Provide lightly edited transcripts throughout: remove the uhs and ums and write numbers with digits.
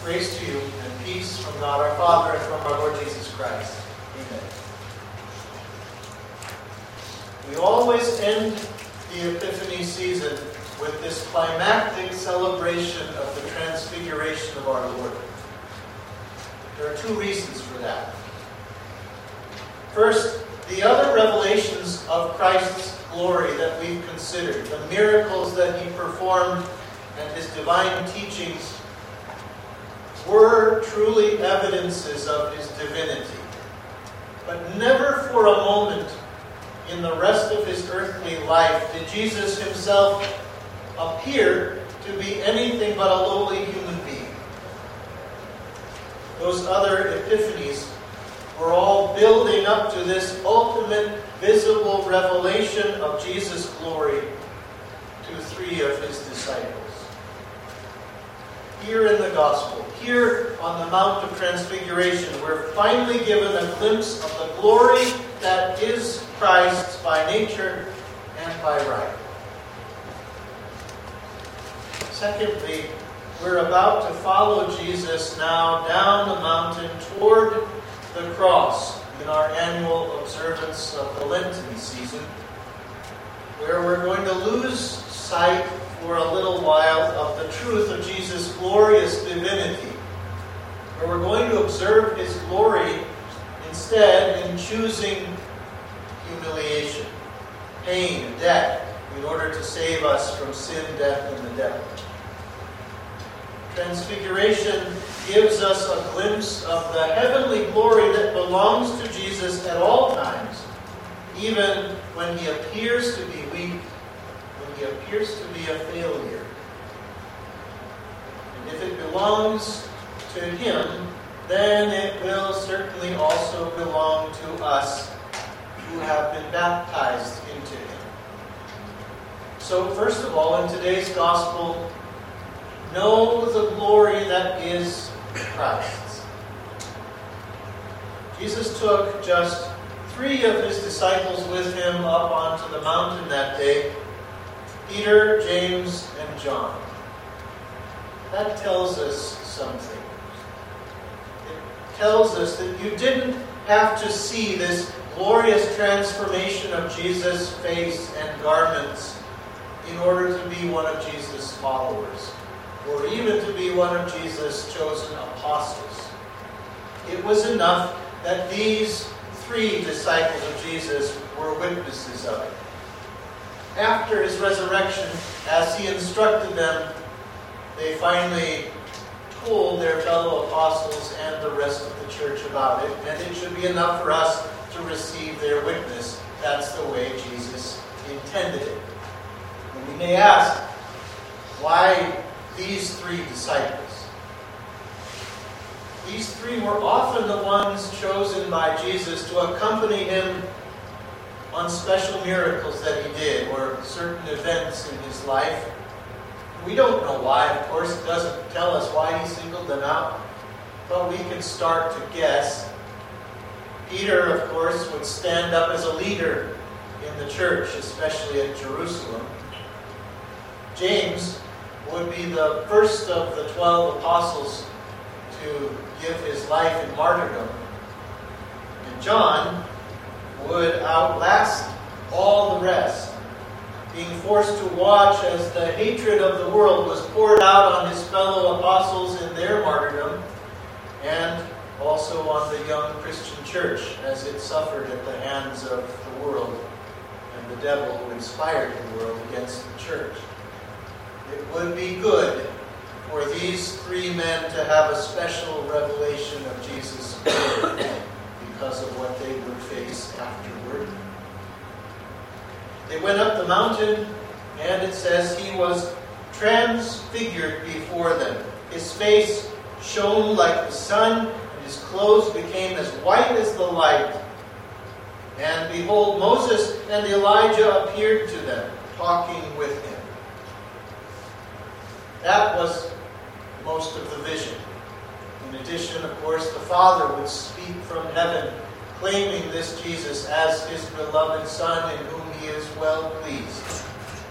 Grace to you and peace from God our Father and from our Lord Jesus Christ. Amen. We always end the Epiphany season with this climactic celebration of the transfiguration of our Lord. There are two reasons for that. First, the other revelations of Christ's glory that we've considered, the miracles that he performed and his divine teachings, were truly evidences of his divinity. But never for a moment in the rest of his earthly life did Jesus himself appear to be anything but a lowly human being. Those other epiphanies were all building up to this ultimate visible revelation of Jesus' glory to three of his disciples. Here in the Gospel, here on the Mount of Transfiguration, we're finally given a glimpse of the glory that is Christ's by nature and by right. Secondly, we're about to follow Jesus now down the mountain toward the cross in our annual observance of the Lenten season, where we're going to lose sight for a little while of the truth of Jesus' glorious divinity, where we're going to observe his glory instead in choosing humiliation, pain, and death in order to save us from sin, death, and the devil. Transfiguration gives us a glimpse of the heavenly glory that belongs to Jesus at all times, even when he appears to be weak, when he appears to be a failure. And if it belongs to him, then it will certainly also belong to us who have been baptized into him. So first of all, in today's Gospel, know the glory that is Christ's. Jesus took just three of his disciples with him up onto the mountain that day, Peter, James, and John. That tells us something. It tells us that you didn't have to see this glorious transformation of Jesus' face and garments in order to be one of Jesus' followers, or even to be one of Jesus' chosen apostles. It was enough that these three disciples of Jesus were witnesses of it. After his resurrection, as he instructed them, they finally told their fellow apostles and the rest of the church about it, and it should be enough for us to receive their witness. That's the way Jesus intended it. And we may ask, why these three disciples? These three were often the ones chosen by Jesus to accompany him on special miracles that he did, or certain events in his life. We don't know why, of course. It doesn't tell us why he singled them out, but we can start to guess. Peter, of course, would stand up as a leader in the church, especially at Jerusalem. James would be the first of the 12 apostles to give his life in martyrdom. And John would outlast all the rest, being forced to watch as the hatred of the world was poured out on his fellow apostles in their martyrdom, and also on the young Christian church as it suffered at the hands of the world and the devil who inspired the world against the church. It would be good for these three men to have a special revelation of Jesus' glory because of what they would face afterward. They went up the mountain, and it says he was transfigured before them. His face shone like the sun, and his clothes became as white as the light. And behold, Moses and Elijah appeared to them, talking with him. That was most of the vision. In addition, of course, the Father would speak from heaven, claiming this Jesus as his beloved Son in whom he is well pleased.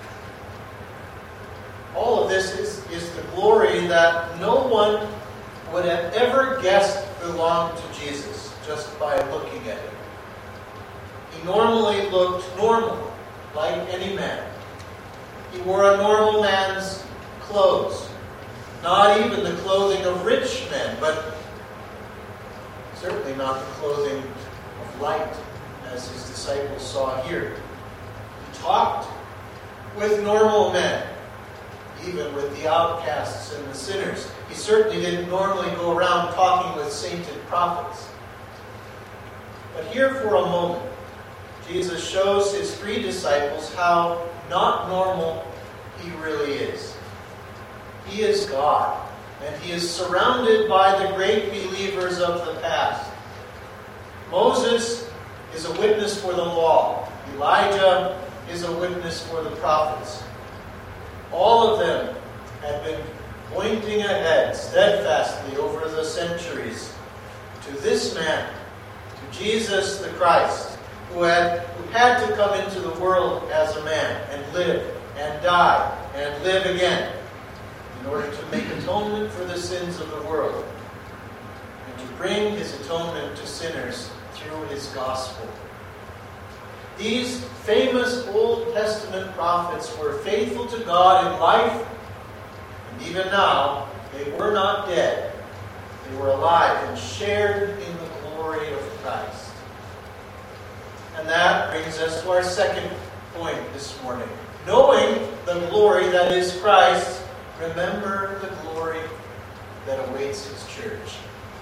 All of this is the glory that no one would have ever guessed belonged to Jesus just by looking at him. He normally looked normal, like any man. He wore a normal man's clothes, not even the clothing of rich men, but certainly not the clothing of light, as his disciples saw here. He talked with normal men, even with the outcasts and the sinners. He certainly didn't normally go around talking with sainted prophets. But here for a moment, Jesus shows his three disciples how not normal he really is. He is God, and he is surrounded by the great believers of the past. Moses is a witness for the law. Elijah is a witness for the prophets. All of them had been pointing ahead steadfastly over the centuries to this man, to Jesus the Christ, who had to come into the world as a man and live and die and live again in order to make atonement for the sins of the world and to bring his atonement to sinners through his gospel. These famous Old Testament prophets were faithful to God in life, and even now they were not dead. They were alive and shared in the glory of Christ. And that brings us to our second point this morning. Knowing the glory that is Christ, remember the glory that awaits his church.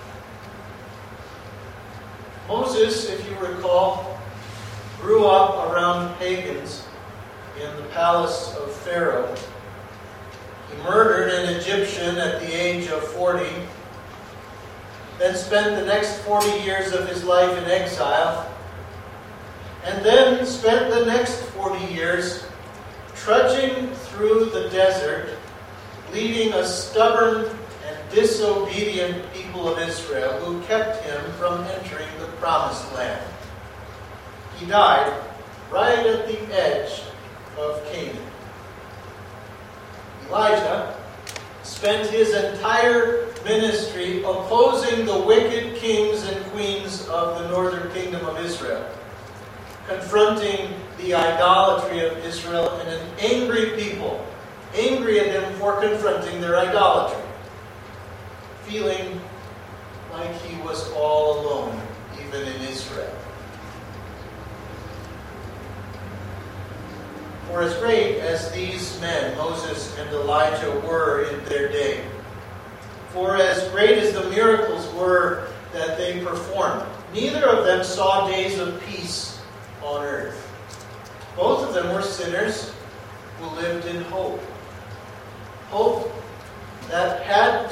Moses, if you recall, grew up around pagans in the palace of Pharaoh. He murdered an Egyptian at the age of 40, then spent the next 40 years of his life in exile, and then spent the next 40 years trudging through the desert, leading a stubborn and disobedient people of Israel who kept him from entering the promised land. He died right at the edge of Canaan. Elijah spent his entire ministry opposing the wicked kings and queens of the northern kingdom of Israel, confronting the idolatry of Israel and an angry people, angry at him for confronting their idolatry, feeling like he was all alone, even in Israel. For as great as these men, Moses and Elijah, were in their day, for as great as the miracles were that they performed, neither of them saw days of peace on earth. Both of them were sinners who lived in hope. Hope that had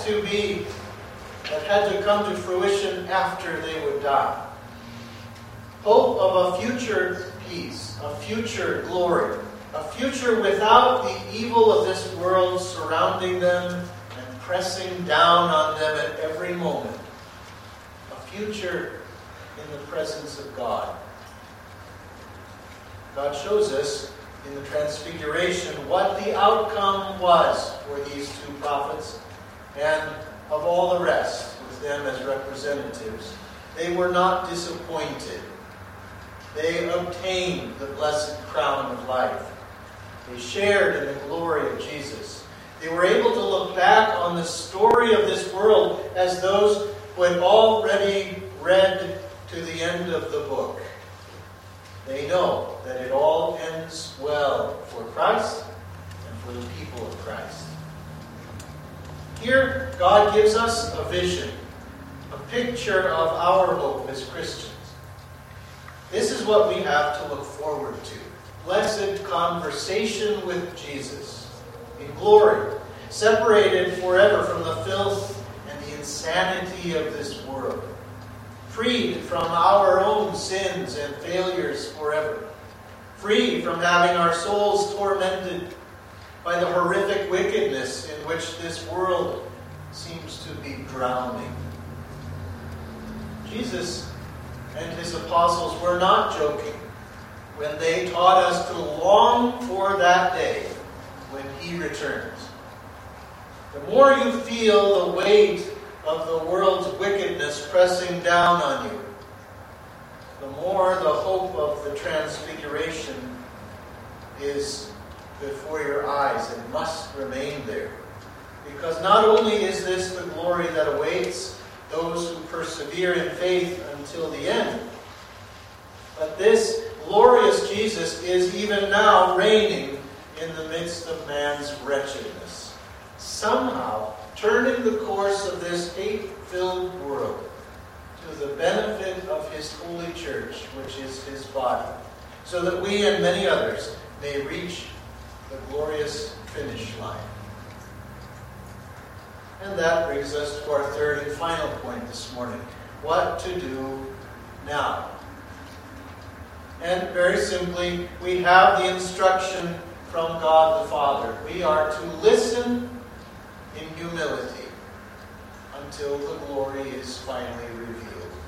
to come to fruition after they would die. Hope of a future peace, a future glory, a future without the evil of this world surrounding them and pressing down on them at every moment. A future in the presence of God. God shows us in the Transfiguration what the outcome was for these two prophets and of all the rest, with them as representatives. They were not disappointed. They obtained the blessed crown of life. They shared in the glory of Jesus. They were able to look back on the story of this world as those who had already read to the end of the book. They know that it all ends well for Christ and for the people of Christ. Here, God gives us a vision, a picture of our hope as Christians. This is what we have to look forward to. Blessed conversation with Jesus in glory, separated forever from the filth and the insanity of this world, freed from our own sins and failures forever, free from having our souls tormented by the horrific wickedness in which this world seems to be drowning. Jesus and his apostles were not joking when they taught us to long for that day when he returns. The more you feel the weight of the world's wickedness pressing down on you, the more the hope of the transfiguration is before your eyes. It must remain there. Because not only is this the glory that awaits those who persevere in faith until the end, but this glorious Jesus is even now reigning in the midst of man's wretchedness, somehow turning the course of this hate-filled world to the benefit of his holy church, which is his body, so that we and many others may reach the glorious finish line. And that brings us to our third and final point this morning. What to do now? And very simply, we have the instruction from God the Father. We are to listen in humility until the glory is finally revealed.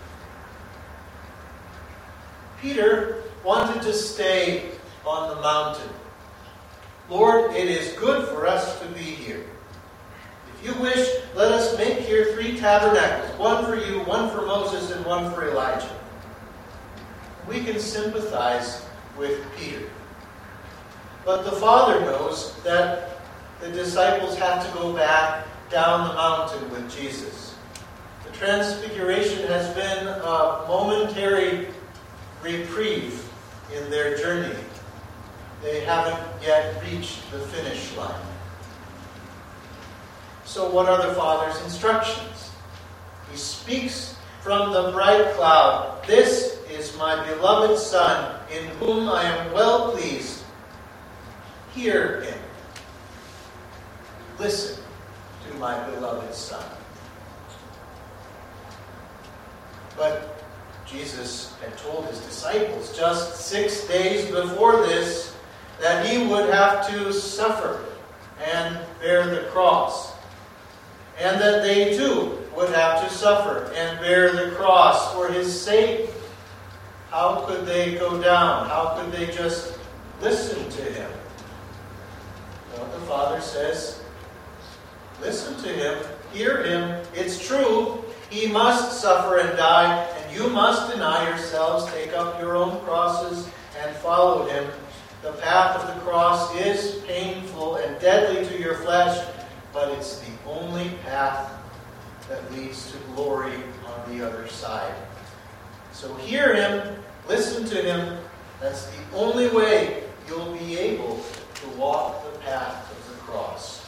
Peter wanted to stay on the mountain. Lord, it is good for us to be here. If you wish, let us make here 3 tabernacles, one for you, one for Moses, and one for Elijah. We can sympathize with Peter. But the Father knows that the disciples have to go back down the mountain with Jesus. The Transfiguration has been a momentary reprieve in their journey. They haven't yet reached the finish line. So what are the Father's instructions? He speaks from the bright cloud. This is my beloved Son, in whom I am well pleased. Hear him. Listen to my beloved Son. But Jesus had told his disciples just 6 days before this that he would have to suffer and bear the cross. And that they too would have to suffer and bear the cross for his sake. How could they go down? How could they just listen to him? Well, the Father says, listen to him, hear him. It's true. He must suffer and die, and you must deny yourselves, take up your own crosses, and follow him. The path of the cross is painful and deadly to your flesh, but it's the only path that leads to glory on the other side. So hear him, listen to him. That's the only way you'll be able to walk the path of the cross.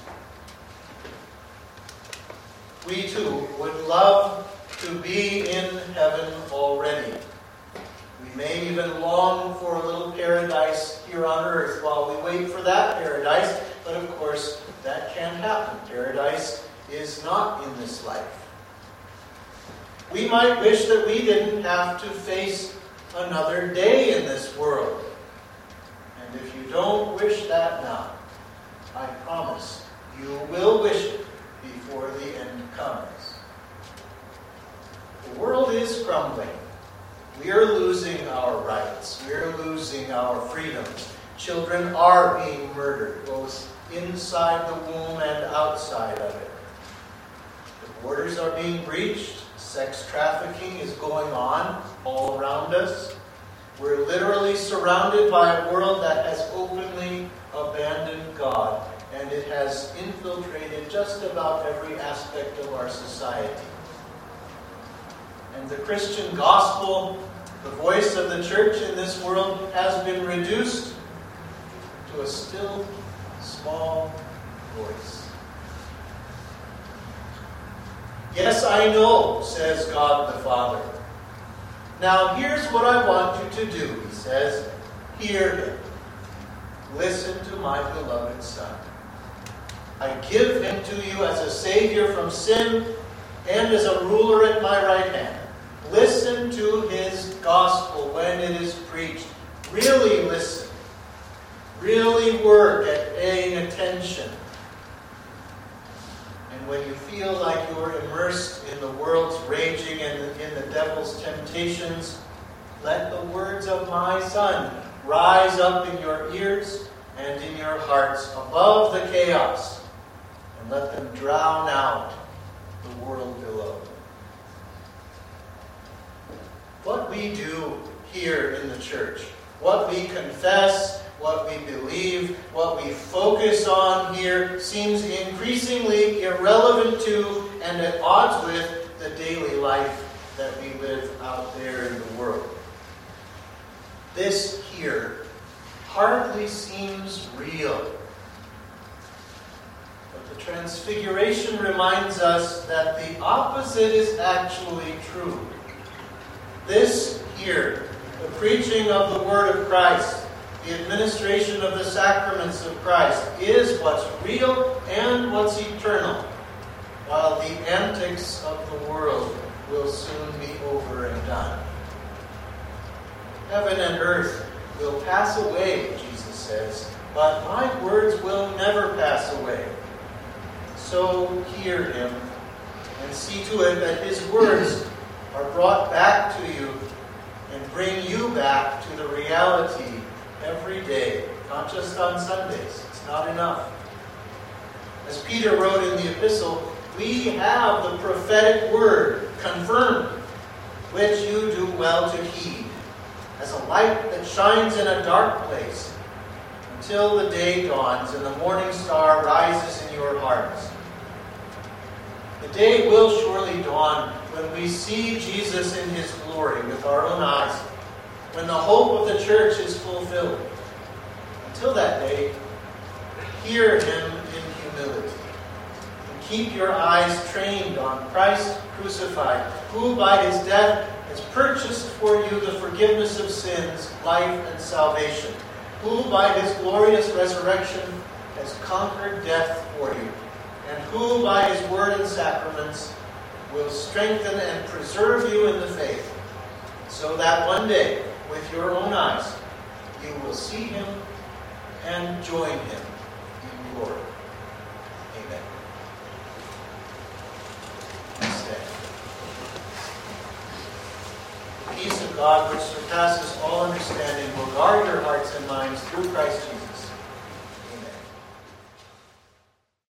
We too would love to be in heaven already. We may even long for a little paradise here on earth while we wait for that paradise, but of course that can't happen. Paradise is not in this life. We might wish that we didn't have to face another day in this world. And if you don't wish that now, I promise you will wish it before the end comes. The world is crumbling. We are losing our rights. We are losing our freedoms. Children are being murdered, both inside the womb and outside of it. The borders are being breached. Sex trafficking is going on all around us. We're literally surrounded by a world that has openly abandoned God, and it has infiltrated just about every aspect of our society. And the Christian gospel, the voice of the church in this world, has been reduced to a still, small voice. Yes, I know, says God the Father. Now here's what I want you to do, he says. Hear him. Listen to my beloved Son. I give him to you as a Savior from sin and as a ruler at my right hand. Listen to his gospel when it is preached. Really listen. Really work at paying attention. And when you feel like you're immersed in the world's raging and in the devil's temptations, let the words of my Son rise up in your ears and in your hearts above the chaos, and let them drown out the world below. we do here in the church, what we confess, what we believe, what we focus on here seems increasingly irrelevant to and at odds with the daily life that we live out there in the world. This here hardly seems real. But the Transfiguration reminds us that the opposite is actually true. This here, the preaching of the Word of Christ, the administration of the sacraments of Christ, is what's real and what's eternal, while the antics of the world will soon be over and done. Heaven and earth will pass away, Jesus says, but my words will never pass away. So hear him and see to it that his words are brought back to you and bring you back to the reality every day, not just on Sundays. It's not enough. As Peter wrote in the epistle, we have the prophetic word confirmed, which you do well to heed, as a light that shines in a dark place, until the day dawns and the morning star rises in your hearts. The day will surely dawn when we see Jesus in his glory with our own eyes, when the hope of the church is fulfilled. Until that day, hear him in humility, and keep your eyes trained on Christ crucified, who by his death has purchased for you the forgiveness of sins, life, and salvation, who by his glorious resurrection has conquered death for you, and who by his word and sacraments will strengthen and preserve you in the faith, so that one day, with your own eyes, you will see him and join him in glory. Amen. Stand. The peace of God, which surpasses all understanding, will guard your hearts and minds through Christ Jesus.